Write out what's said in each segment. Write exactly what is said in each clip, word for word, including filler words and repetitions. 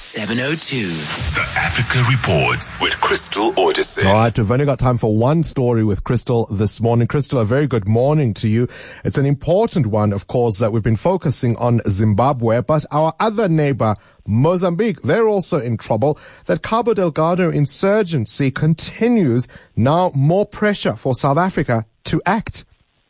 seven oh two. The Africa Report with Crystal Orderson. All right, we've only got time for one story with Crystal this morning. Crystal, a very good morning to you. It's an important one, of course, that we've been focusing on Zimbabwe, but our other neighbor, Mozambique, they're also in trouble. That Cabo Delgado insurgency continues. Now more pressure for South Africa to act.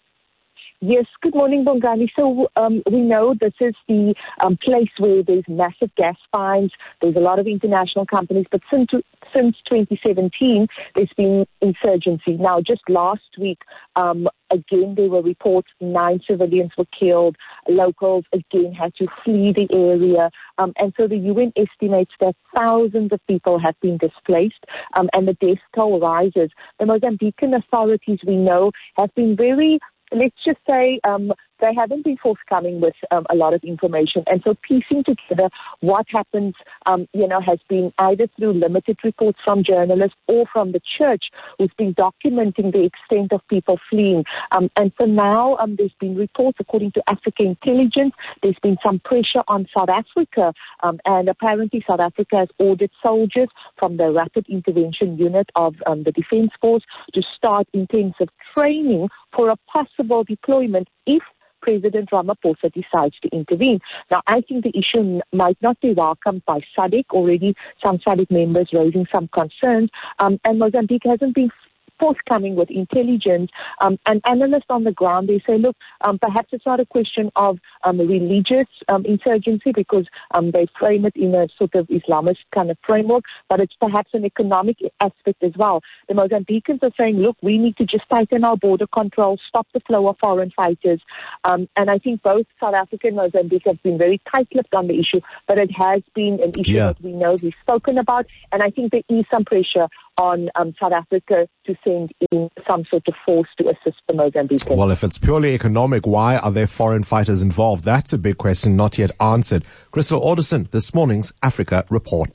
Yes, good morning, Bongani. So um, we know this is the um, place where there's massive gas finds. There's a lot of international companies, but since, since twenty seventeen, there's been insurgency. Now, just last week, um, again, there were reports nine civilians were killed. Locals, again, had to flee the area. Um, and so the U N estimates that thousands of people have been displaced, um, and the death toll rises. The Mozambican authorities, we know, have been very let's just say um, they haven't been forthcoming with um, a lot of information. And so piecing together what happens, um, you know, has been either through limited reports from journalists or from the church, who's been documenting the extent of people fleeing. Um, and so now um, there's been reports, according to Africa Intelligence, there's been some pressure on South Africa. Um, and apparently South Africa has ordered soldiers from the Rapid Intervention Unit of um, the Defence Force to start intensive training for a possible deployment if President Ramaphosa decides to intervene. Now, I think the issue n- might not be welcomed by S A D C. Already some S A D C members raising some concerns, um, and Mozambique hasn't been forthcoming with intelligence. Um, and analysts on the ground, they say, look, um, perhaps it's not a question of um, religious um, insurgency because um, they frame it in a sort of Islamist kind of framework, but it's perhaps an economic aspect as well. The Mozambicans are saying, look, we need to just tighten our border control, stop the flow of foreign fighters. Um, and I think both South Africa and Mozambique have been very tight-lipped on the issue, but it has been an issue yeah. that we know we've spoken about, and I think there is some pressure on um, South Africa to send in some sort of force to assist the Mozambicans. Well, if it's purely economic, why are there foreign fighters involved? That's a big question not yet answered. Crystal Orderson, this morning's Africa Report.